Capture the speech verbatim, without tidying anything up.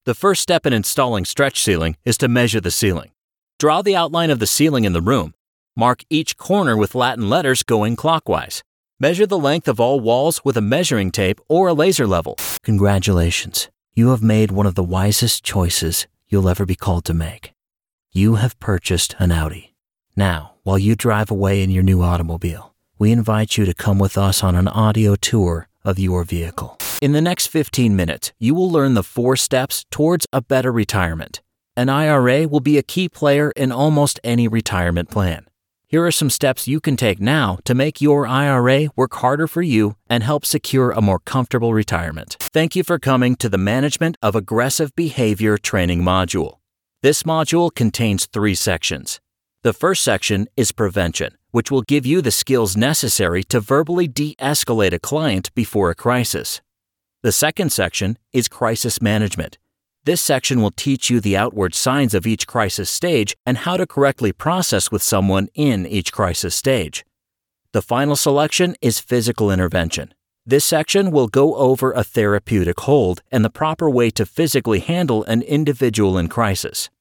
The first step in installing stretch ceiling is to measure the ceiling. Draw the outline of the ceiling in the room. Mark each corner with Latin letters going clockwise. Measure the length of all walls with a measuring tape or a laser level. Congratulations. You have made one of the wisest choices you'll ever be called to make. You have purchased an Audi. Now, while you drive away in your new automobile, we invite you to come with us on an audio tour of your vehicle. In the next fifteen minutes, you will learn the four steps towards a better retirement. An I R A will be a key player in almost any retirement plan. Here are some steps you can take now to make your I R A work harder for you and help secure a more comfortable retirement. Thank you for coming to the Management of Aggressive Behavior training module. This module contains three sections. The first section is prevention, which will give you the skills necessary to verbally de-escalate a client before a crisis. The second section is crisis management. This section will teach you the outward signs of each crisis stage and how to correctly process with someone in each crisis stage. The final selection is physical intervention. This section will go over a therapeutic hold and the proper way to physically handle an individual in crisis.